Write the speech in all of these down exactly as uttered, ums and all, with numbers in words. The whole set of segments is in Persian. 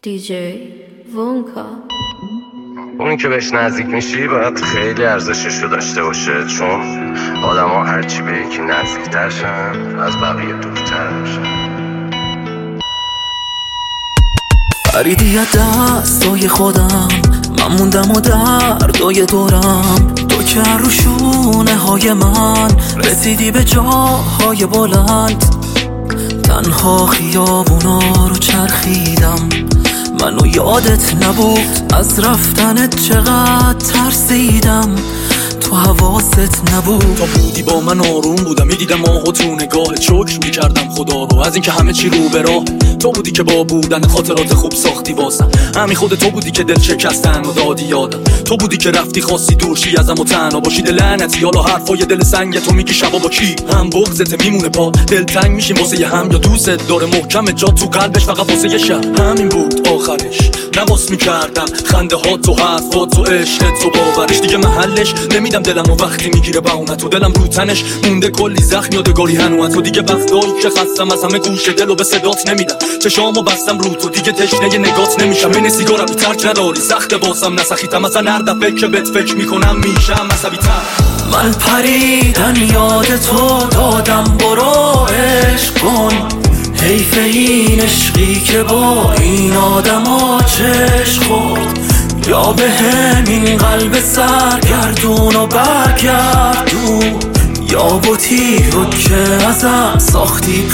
دیجی وونکا. اونی که بهش نزدیک میشی باید خیلی ارزشش رو داشته باشه، چون آدم ها هرچی به یکی نزدیکتر شن از بقیه دورتر میشن. فریدی دستای خودم، من موندم و دردای دورم، تو که رو شونه های من رسیدی به جاهای بلند. تنها خیابونا رو چرخیدم، منو یادت نبود، از رفتنت چقدر ترسیدم، تو حواست نبود. تا بودی با من آروم بودم، میدیدم آهو تو نگاهت، شکر میکردم خدا رو از اینکه همه چی رو به راه. تو بودی که با بودن خاطرات خوب ساختی واسم، همین خود تو بودی که دل شکستن و دادی یادم. تو بودی که رفتی خواستی دورشی ازم و تنها باشی، دل لعنتی حالا حرفای دل سنگ تو میگی شبا با کی هم بغضت میمونه پا، دل تنگ میشیم واسه هم یا دوست داره محکم جا تو قلبش فقط واسه یه شب. همین بود آخرش، نماس میکردم خنده ها تو حرفات تو عشقت تو باورش، دیگه محلش نمیدم دلم و وقتی میگیره بهونه تو دلم رو تنش مونده کلی زخم یادگاری هنوز تو. دیگه وقتایی که خستم از همه گوش دل و به صدات نمیدم، چشامو بستم رو تو دیگه تشنه نگات نمیشم. این سیگارم بی ترک نداری سخته واسم نسخیتم، اصلا هر دفعه که بهت فکر میکنم میشم عصبی تر. من پریدن یاد تو دادم برو عشق کن، حیف این عشقی که با این آدم ها چشم خورد، یا به همین قلب سرگردون و برگردون، یا بوتی رو که ازم ساختی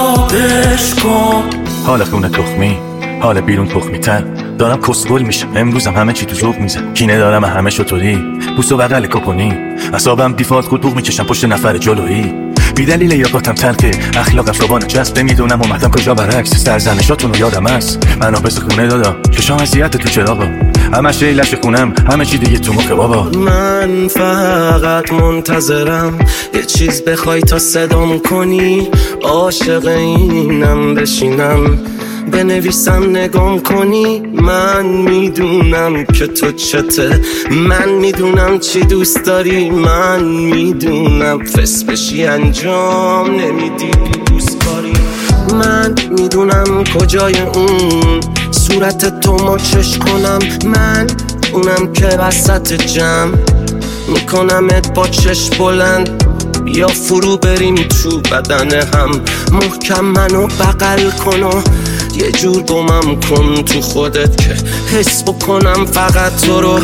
خرابش کن. حال خونه تخمی، حال بیرون تخمی تر، دارم کسگل میشم امروزم همه چی تو ذوق میزن، کینه دارم همه شطوری بوس و بغل کپونی، اصابم دیفالت کتوق میکشم پشت نفر جلویی، بی دلیل یاقاتم تلقه اخلاقم شبانه جست نمیدونم اومدم کجا برعکس سرزنشاتون رو یادم هست. منو پس خونه دادا چشام اذیت تو چراغا، همه شی لش خونم همه چی دیگه تو مخه بابا. من فقط منتظرم یه چیز بخوای تا صدام کنی، عاشق اینم بشینم بنویسم نگام کنی. من میدونم که تو چته، من میدونم چی دوست داری، من میدونم فس بشی انجام نمیدی دوست کاری. من میدونم کجای اون صورت تو مچش کنم، من اونم که وسط جمع میکنمت با چشم بلند، یا فرو بریم تو بدن هم، محکم منو بغل کن و یه جور گمم کن تو خودت که حس بکنم فقط تو رو.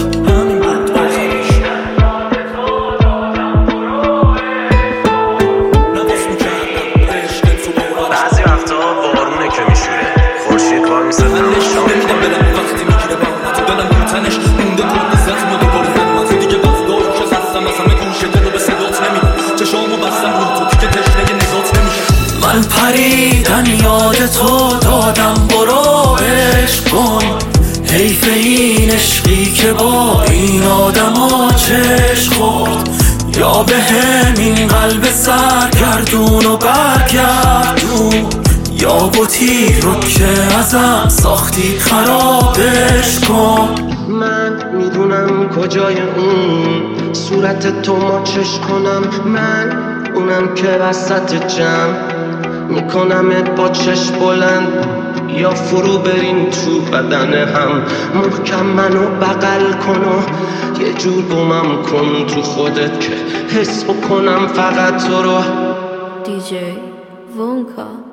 بعضی وقتا بارونه که میشوره خورشید وای میسه شام نمیدم دلم وقتی میگیره بهونه تو دلم رو تنش مونده کلی زخم و دوباره هنوز تو دیگه وقتایی که خستم از همه گوش دل و به صدات نمیدم، چشامو بستم رو تو دیگه تشنه نگات نمیشه. من پریدن یاد تو دادم برو عشق کن، حیف این عشقی که با این آدم ها چشم خورد، یا به همین قلب سرگردون و برگردون، یا بوتی رو که ازم ساختی خرابش کن. من میدونم کجای اون صورت تو مچش کنم، من اونم که وسط جمع میکنمت با چشم بلند، یا فرو برین تو بدن هم، محکم منو بغل کن و یه جور گمم کن تو خودت که حس بکنم فقط تو رو. دیجی وونکا.